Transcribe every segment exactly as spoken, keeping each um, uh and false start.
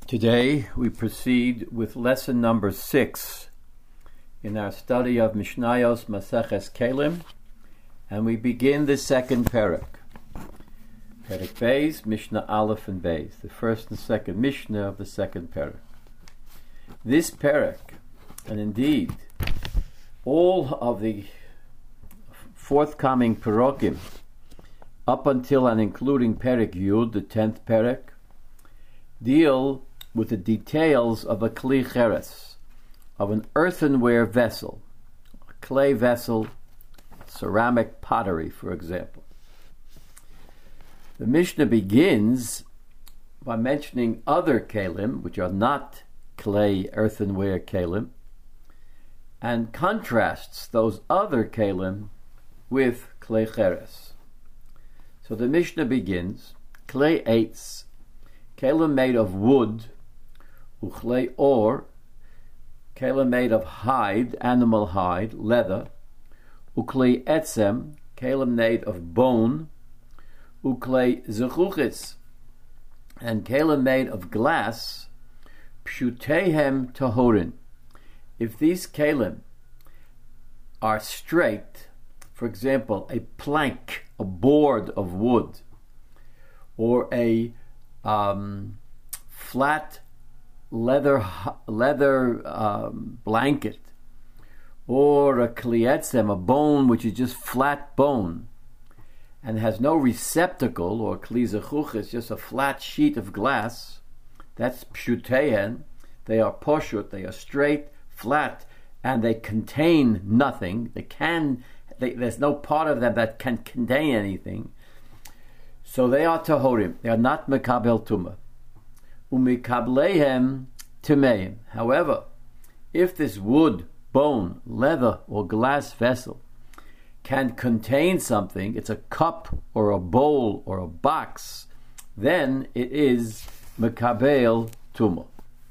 Today we proceed with lesson number six in our study of Mishnayos Maseches Kelim, and we begin the second parak. Parak Beis, Mishnah Aleph and Beis, the first and second Mishnah of the second parak. This parak, and indeed all of the forthcoming parakim, up until and including Parak Yud, the tenth parak, deal with the details of a kli cheres, of an earthenware vessel, a clay vessel, ceramic pottery, for example. The Mishnah begins by mentioning other kelim, which are not clay earthenware kelim, and contrasts those other kelim with clay cheres. So the Mishnah begins, clay eitz, kelim made of wood, uchlei or, kelim made of hide, animal hide, leather, uklei etzem, kelim made of bone, uklei zechuchis, and kelim made of glass, pshutehem tahorin. If these kelim are straight, for example, a plank, a board of wood, or a um, flat leather leather um, blanket, or a klietzem, a bone which is just flat bone and has no receptacle, or kli zechuch is just a flat sheet of glass, that's pshutehen. They are poshut, they are straight, flat, and they contain nothing. They can, they, there's no part of them that can contain anything. So they are tahorim. They are not mekabel tumah. Umikableihem timeim. However, if this wood, bone, leather, or glass vessel can contain something, it's a cup or a bowl or a box, then it is mekabel tumah.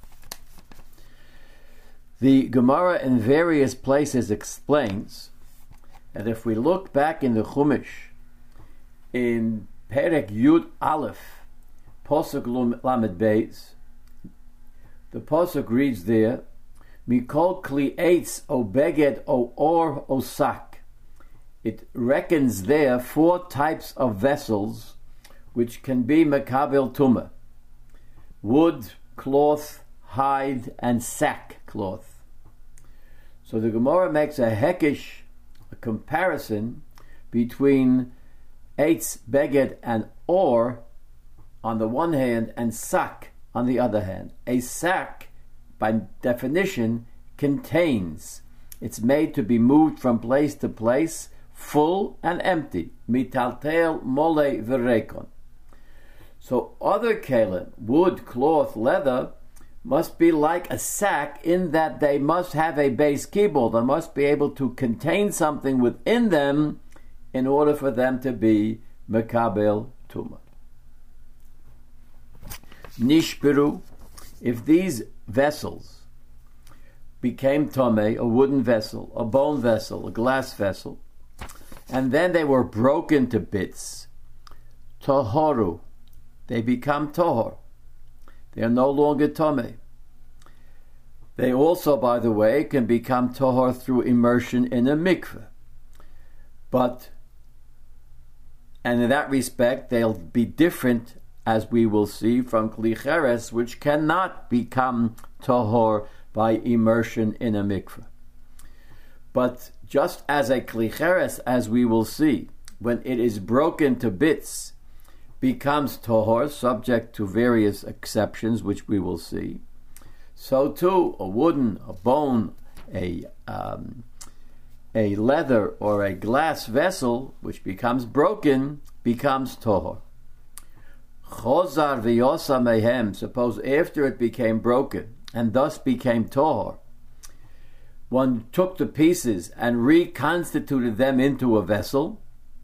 The Gemara in various places explains that if we look back in the Chumash, in Perek Yud Aleph, Posuk Lamed Beis, the Posuk reads there, Mikol Kli Eitz O Beged O Or O Sak. It reckons there four types of vessels which can be Mekabel Tumah: wood, cloth, hide, and sack cloth. So the Gemara makes a hekish, a comparison between eitz, beged, and or on the one hand, and sak on the other hand. A sack, by definition, contains. It's made to be moved from place to place, full and empty. Mitaltel mole v'rekon. So other kelim, wood, cloth, leather, must be like a sack in that they must have a base kibul. They must be able to contain something within them in order for them to be mekabel tumah. Nishpiru, if these vessels became tomei, a wooden vessel, a bone vessel, a glass vessel, and then they were broken to bits, tohoru, they become tohor. They are no longer tomei. They also, by the way, can become tohor through immersion in a mikveh. But, and in that respect, they'll be different, as we will see, from kli cheres, which cannot become tohor by immersion in a mikveh. But just as a kli cheres, as we will see, when it is broken to bits, becomes tohor, subject to various exceptions, which we will see, so too a wooden, a bone, a um, a leather or a glass vessel, which becomes broken, becomes tohor. Chozar v'yosa mehem, suppose after it became broken and thus became tohor, one took the pieces and reconstituted them into a vessel,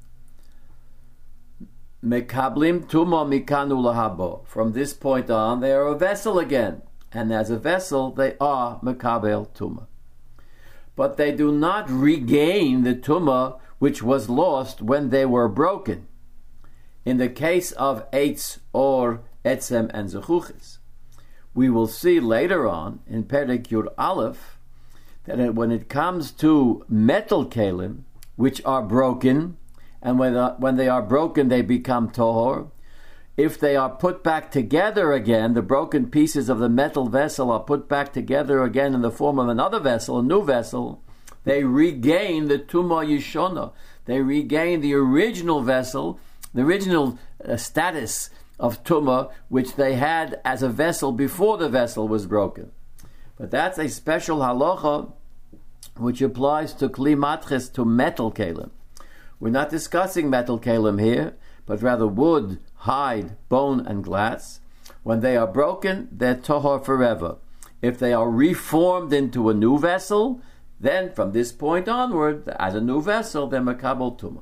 mekablim tumo mikanu lahabo. From this point on, they are a vessel again, and as a vessel, they are mekabel tumah. But they do not regain the tumah which was lost when they were broken. In the case of eitz or etzem and zechuchis, we will see later on in Perek Yud Aleph that when it comes to metal kelim, which are broken, and when, uh, when they are broken, they become tohor. If they are put back together again, the broken pieces of the metal vessel are put back together again in the form of another vessel, a new vessel, they regain the Tumah Yishona. They regain the original vessel, the original uh, status of Tumah, which they had as a vessel before the vessel was broken. But that's a special halacha which applies to Kli Matches, to metal kelim. We're not discussing metal kelim here, but rather wood, hide, bone, and glass. When they are broken, they're tohor forever. If they are reformed into a new vessel, then from this point onward, as a new vessel, they're makabel tumah.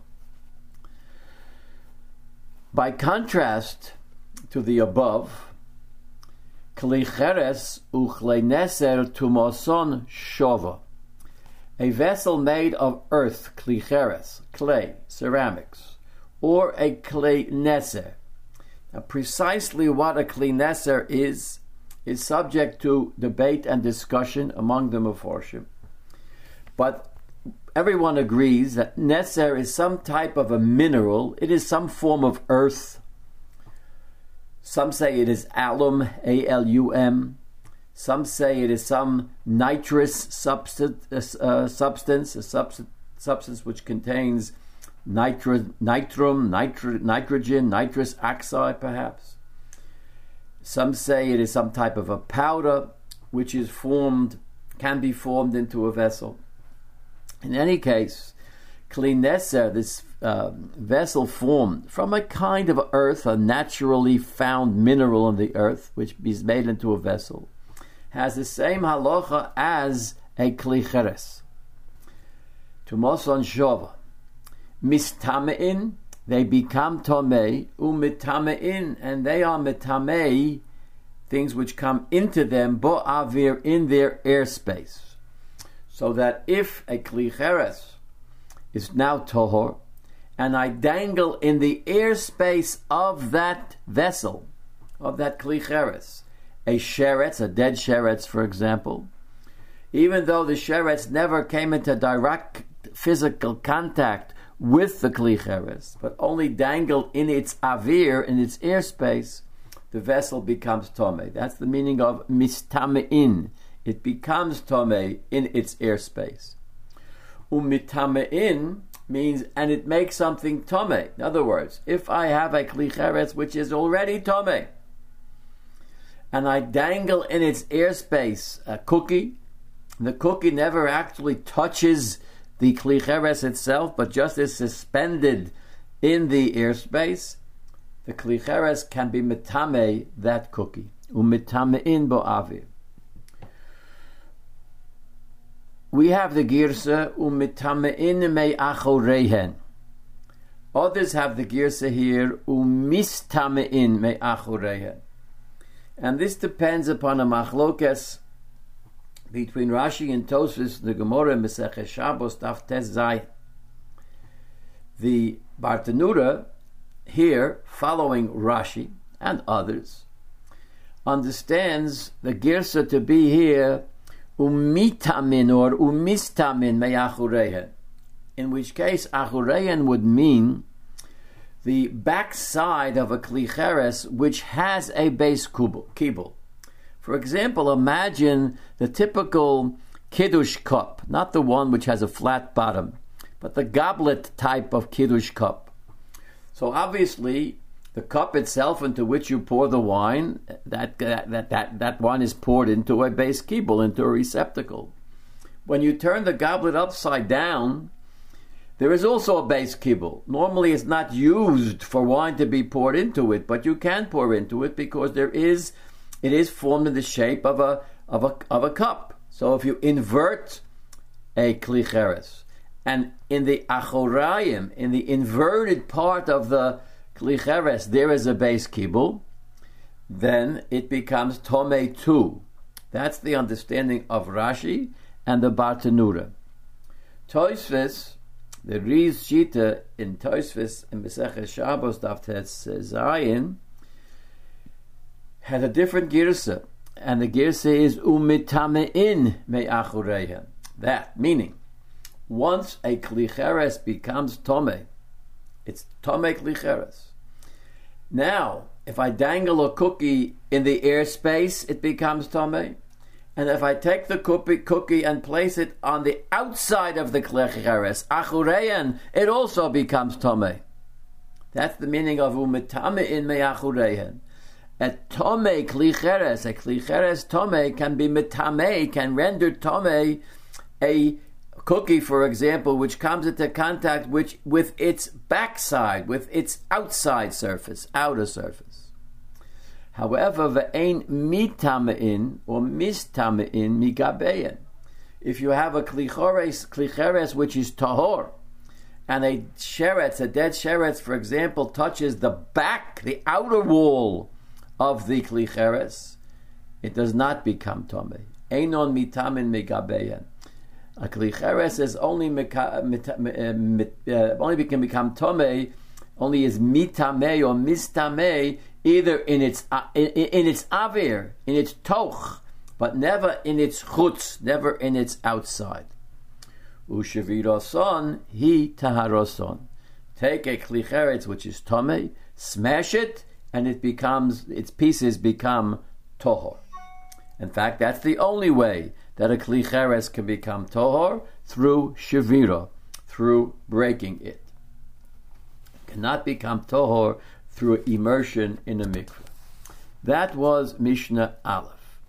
By contrast to the above, Kli cheres uchlei neser tumoson shova. A vessel made of earth, kli cheres, clay, ceramics, or a kli neser. Now, precisely what a kli neser is, is subject to debate and discussion among the Meforshim. But everyone agrees that neser is some type of a mineral. It is some form of earth. Some say it is alum, A L U M. Some say it is some nitrous substance, uh, substance a subst- substance which contains nitro- nitrum, nitro- nitrogen, nitrous oxide, perhaps. Some say it is some type of a powder which is formed, can be formed into a vessel. In any case, Kli neser, this uh, vessel formed from a kind of earth, a naturally found mineral in the earth, which is made into a vessel, has the same halacha as a kli cheres. Tumoson shova. Mistamein, they become tomei, umitamein, and they are mitamei, things which come into them, bo avir, in their airspace. So that if a kli cheres is now tohor, and I dangle in the airspace of that vessel, of that kli cheres, a sheretz, a dead sheretz, for example, even though the sheretz never came into direct physical contact with the kli cheres, but only dangled in its avir, in its airspace, the vessel becomes tomei. That's the meaning of mistamein. It becomes tomei in its airspace. Umitamein means, and it makes something tomei. In other words, if I have a kli cheres which is already tomei, and I dangle in its airspace a cookie, the cookie never actually touches the kli cheres itself, but just is suspended in the airspace, the kli cheres can be mitame that cookie. Umitamein bo avir. We have the girsa umitamein me achorehen. Others have the girsa here umistamein me achorehen. And this depends upon a machlokes between Rashi and Tosfos, the Gemara in Masechet Shabbos, Daf Tes Zayin. The Bartanura here, following Rashi and others, understands the girsa to be here umitamin or umistamin me'achurehen, in which case achurehen would mean the backside of a kli cheres which has a base kibul. For example, imagine the typical kiddush cup, not the one which has a flat bottom, but the goblet type of kiddush cup. So obviously, the cup itself into which you pour the wine, that that that that wine is poured into a base kibul, into a receptacle. When you turn the goblet upside down, there is also a base kibul. Normally, it's not used for wine to be poured into it, but you can pour into it because there is, it is formed in the shape of a of a of a cup. So if you invert a kli cheres, and in the achorayim, in the inverted part of the kli cheres, there is a base kibul, then it becomes tomei too. That's the understanding of Rashi and the Bartanura. Tosfos, the Riz Shita in Tosfos in Masechet Shabbos Daf Tes Zayin, had a different girsa. and the girsa is umitamein me'achureihem. That, meaning, once a kli cheres becomes tomei, it's tomei kli cheres. Now, if I dangle a cookie in the airspace, it becomes tomei. And if I take the cookie, cookie and place it on the outside of the kli cheres, achureihen, it also becomes tomei. That's the meaning of umitamein me'achureihen. A tomei kli cheres, a kli cheres tomei can be mitamei, can render tomei a cookie, for example, which comes into contact which, with its backside, with its outside surface, outer surface. However, ve'ein mitamein or mistamein migabein. If you have a kli cheres, kli cheres which is tahor, and a sheretz, a dead sheretz, for example, touches the back, the outer wall of the kli cheres, it does not become tomei. Einon mitamin migabein. A kli cheres is only mika, mit, mit, uh, only can become tomei, only is mitamei or mistamei, either in its uh, in, in its avir, in its toch, but never in its chutz, never in its outside. Ushaviroson hi taharoson. Take a kli cheres which is tomei, smash it, and it becomes, its pieces become tohor. In fact, that's the only way that a kli cheres can become tohor, through shavira, through breaking it. It cannot become tohor through immersion in a mikveh. That was Mishnah Aleph.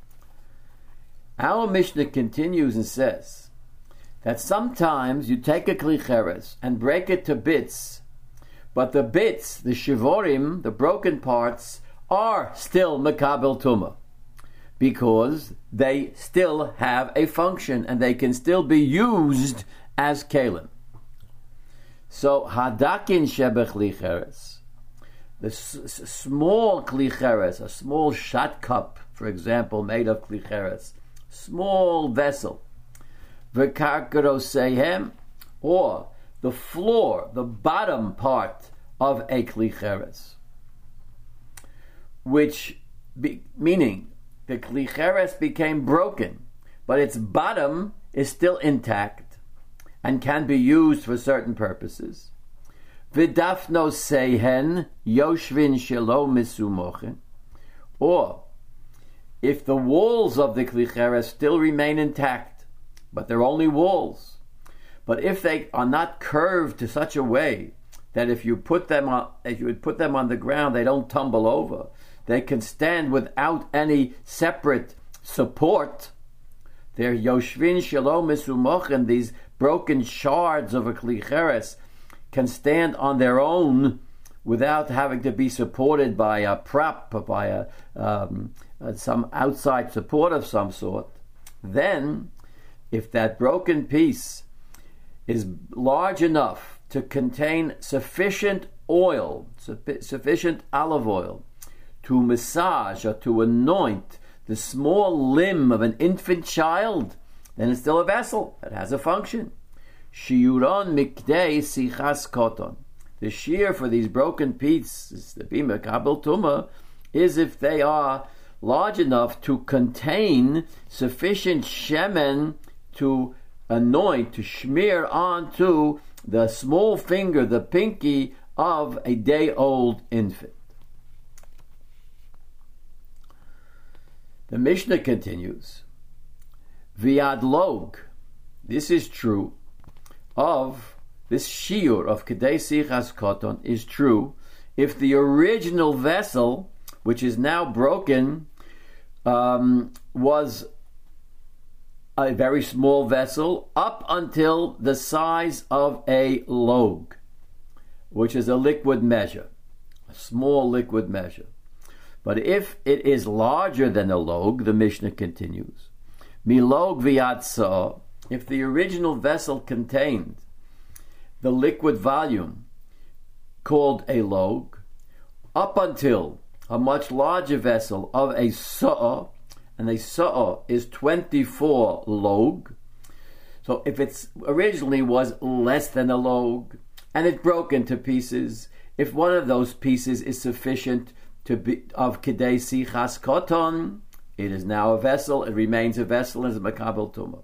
Our Mishnah continues and says that sometimes you take a kli cheres and break it to bits, but the bits, the shivorim, the broken parts, are still mekabel tumah, because they still have a function and they can still be used as kelim. So hadakin shebech kli cheres, the s- s- small kli cheres, a small shot cup, for example, made of kli cheres, small vessel, v'karkarosehem, or the floor, the bottom part of a kli cheres, which, be, meaning the kli cheres became broken, but its bottom is still intact and can be used for certain purposes. V'dafno sehen yoshvin shelo misumochen, or if the walls of the kli cheres still remain intact, but they're only walls, but if they are not curved to such a way that if you put them on, if you would put them on the ground, they don't tumble over, they can stand without any separate support. They're yoshvin shalom misumochen, these broken shards of a kli cheres can stand on their own without having to be supported by a prop or by a, um, some outside support of some sort. Then, if that broken piece is large enough to contain sufficient oil, su- sufficient olive oil, to massage or to anoint the small limb of an infant child, then it's still a vessel. It has a function. Shiuron mikdei sichas koton. The shear for these broken pieces, the bima kabel tuma, is if they are large enough to contain sufficient shemen to anoint, to smear onto the small finger, the pinky of a day-old infant. The Mishnah continues, Viad log, this is true of this shiur of Kedei Sichas Koton is true if the original vessel, which is now broken, um, was a very small vessel up until the size of a log, which is a liquid measure, a small liquid measure. But if it is larger than a log, the Mishnah continues, milog v'yatsa, if the original vessel contained the liquid volume called a log, up until a much larger vessel of a sa'ah, and a sa'ah is twenty-four log. So if it originally was less than a log, and it broke into pieces, if one of those pieces is sufficient to be of Kedei Sichas Koton, It is now a vessel, it remains a vessel as a makabel tumah.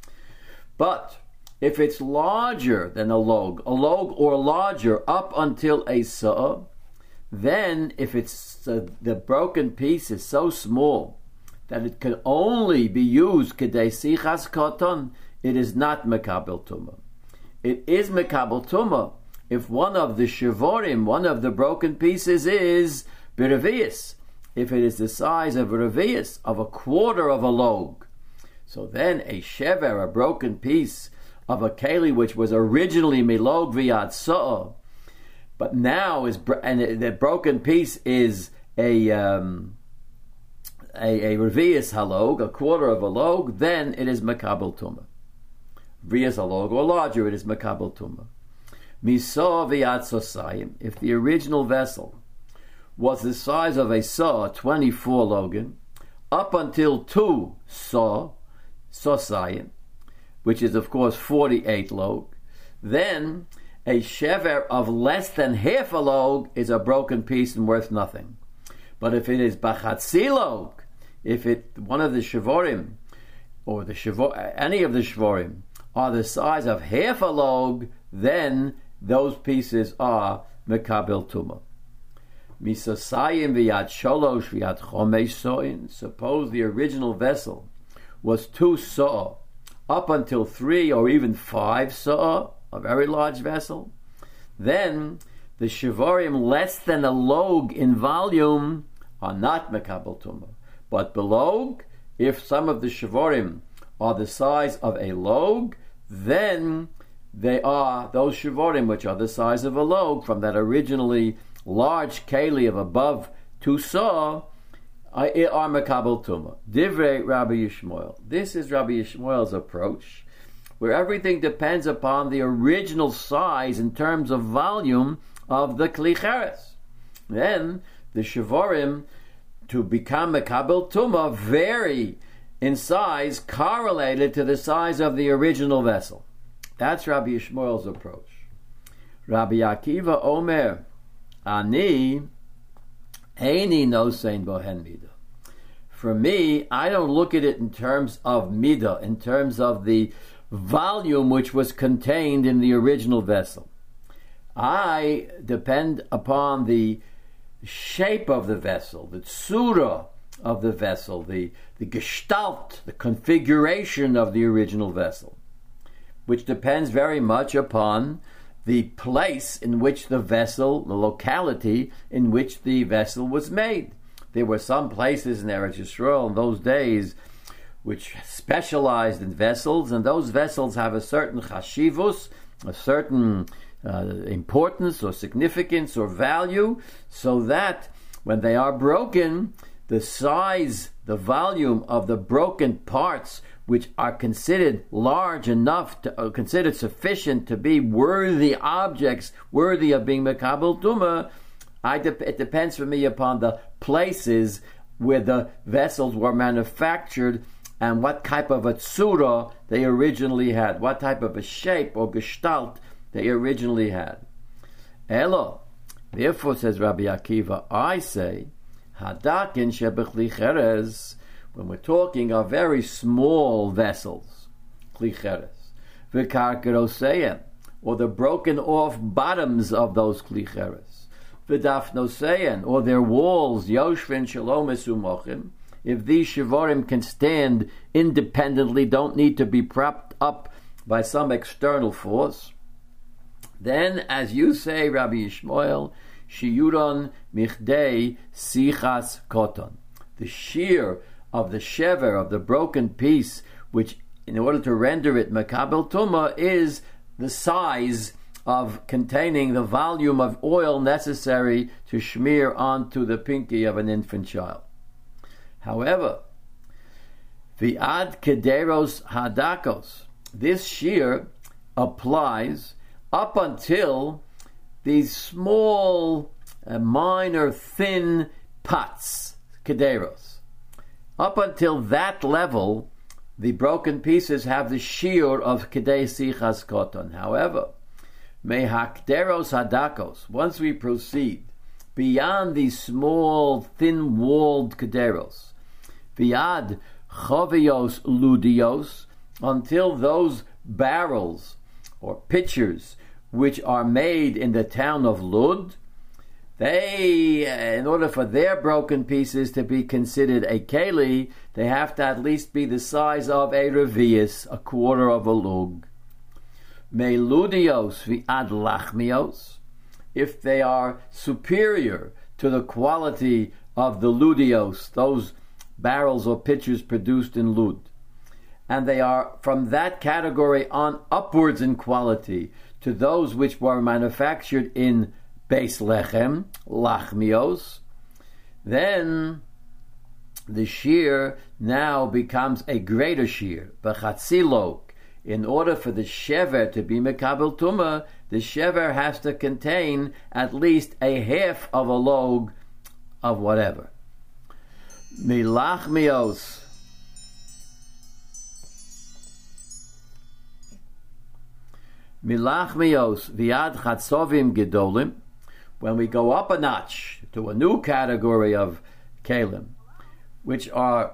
But if it's larger than a log, a log or larger up until a sa'ah, then if it's uh, the broken piece is so small that it can only be used kedei sichas koton, it is not makabel tumah. It is makabel tumah if one of the shivorim, one of the broken pieces is b'revius, if it is the size of a revius, of a quarter of a log. So then a shever, a broken piece of a keli which was originally milog v'yad sa'ah, but now is and the broken piece is a um, a, a revius halog, a quarter of a log, then it is makabel tumah. Revius halog or larger, it is makabel tumah. Miso v'yad sosayim, if the original vessel was the size of a saw, twenty-four logan, up until two saw, sosayim, which is of course forty-eight log, then a shever of less than half a log is a broken piece and worth nothing. But if it is bachatzi log, if it one of the shivorim, or the shivor, any of the shivorim, are the size of half a log, then those pieces are mekabel tumah. Misosayim v'yad sholosh v'yad chomesh soin. Suppose the original vessel was two saw, up until three or even five saw, a very large vessel, then the shivorim less than a log in volume are not mekabel tumah. But below, if some of the shivorim are the size of a log, then they are those shivorim which are the size of a log from that originally large keli of above two saw are mekabel tumah. Divrei Rabbi Yishmael. This is Rabbi Yishmael's approach, where everything depends upon the original size in terms of volume of the kli cheres. Then the shivorim to become mekabel tumah vary in size correlated to the size of the original vessel. That's Rabbi Yishmael's approach. Rabbi Akiva Omer, Ani Eini nosein bohen midah. For me, I don't look at it in terms of midah, in terms of the volume which was contained in the original vessel. I depend upon the shape of the vessel, the tsura of the vessel, the, the gestalt, the configuration of the original vessel, which depends very much upon the place in which the vessel, the locality in which the vessel was made. There were some places in Eretz Yisrael in those days which specialized in vessels, and those vessels have a certain chashivus, a certain uh, importance or significance or value, so that when they are broken, the size, the volume of the broken parts which are considered large enough, to, uh, considered sufficient to be worthy objects, worthy of being mekabel tumah, I de- it depends for me upon the places where the vessels were manufactured and what type of a tsura they originally had, what type of a shape or gestalt they originally had. Elo, therefore, says Rabbi Akiva, I say, hadakin shebechli cheres, when we're talking of very small vessels, kli cheres, v'karkeroseim, or the broken off bottoms of those kli cheres, v'dafnoseim, or their walls, yoshvin shalom esumochim, if these shivorim can stand independently, don't need to be propped up by some external force, then, as you say, Rabbi Yishmael, shiyuron michdei sichas koton, the shear of the shever, of the broken piece, which in order to render it mekabel tumah is the size of containing the volume of oil necessary to smear onto the pinky of an infant child. However, the ad kederos hadakos, this shear applies up until these small, uh, minor, thin pots, kederos. Up until that level, the broken pieces have the shear of kedei sichas koton. However, mehakderos hadakos, once we proceed beyond these small, thin-walled kederos, viad chovios ludios, until those barrels or pitchers which are made in the town of Lud, they, in order for their broken pieces to be considered a keli, they have to at least be the size of a revius, a quarter of a lug. Meludios viad lachmios, if they are superior to the quality of the ludios, those barrels or pitchers produced in Lud, and they are from that category on upwards in quality to those which were manufactured in Beis Lechem, lachmios, then the shear now becomes a greater shear, b'chatzilog. In order for the shever to be mekabel tumah, the shever has to contain at least a half of a log of whatever. Milachmios. Milachmios viad chatzovim gedolim. When we go up a notch to a new category of kalim, which are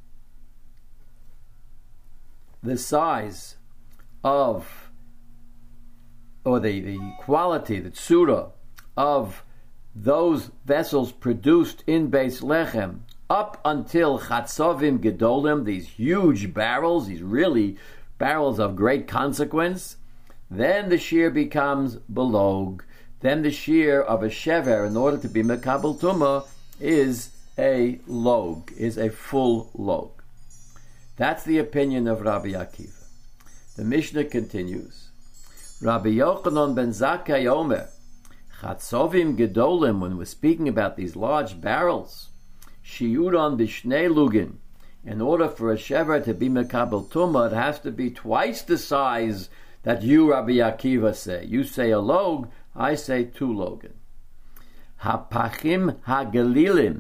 the size of, or the, the quality, the tsura of those vessels produced in Beis Lechem, up until chatzovim gedolim, these huge barrels, these really barrels of great consequence, then the shear becomes belog. Then the shear of a shever, in order to be mekabel tumah, is a log, is a full log. That's the opinion of Rabbi Akiva. The Mishnah continues. Rabbi Yochanan ben Zakkai Omer, chatzovim gedolim, when we're speaking about these large barrels, shiuran b'shnei lugin, in order for a shever to be mekabel tumah, it has to be twice the size that you, Rabbi Akiva, say. You say a log, I say two logan. Hapachim hagalilim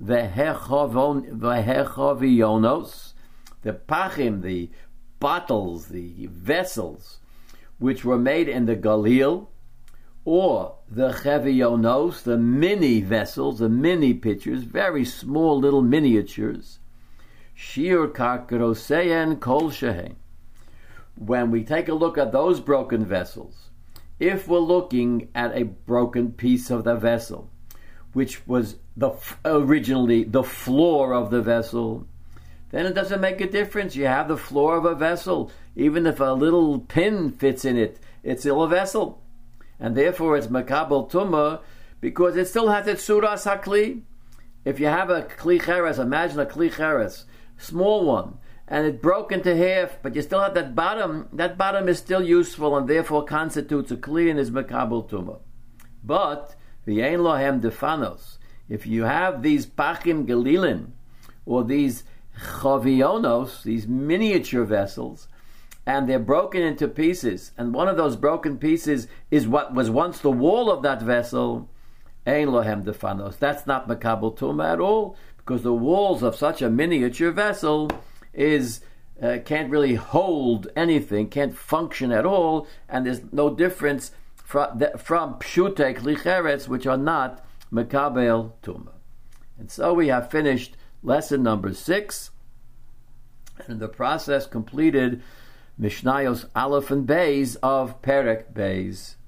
vehechovionos, the pachim, the bottles, the vessels, which were made in the Galil, or the chevionos, the mini vessels, the mini pitchers, very small little miniatures. Shir karkaroseyen kol shehen. When we take a look at those broken vessels, if we're looking at a broken piece of the vessel, which was the originally the floor of the vessel, then it doesn't make a difference. You have the floor of a vessel. Even if a little pin fits in it, it's still a vessel. And therefore it's mekabel tumah, because it still has its suras hakli. If you have a kli cheres, imagine a kli cheres, small one, and it broke into half, but you still have that bottom, that bottom is still useful and therefore constitutes a kli and is mekabel tumah. But, v'yein lohem defanos, if you have these pachim galilin, or these chavionos, these miniature vessels, and they're broken into pieces, and one of those broken pieces is what was once the wall of that vessel, ein lohem defanos, that's not mekabel tumah at all, because the walls of such a miniature vessel is uh, can't really hold anything, can't function at all, and there's no difference from, from pshutei kli cheres, which are not mekabel tumah. And so we have finished lesson number six, and in the process completed Mishnayos Aleph and Beis of Perek Beis.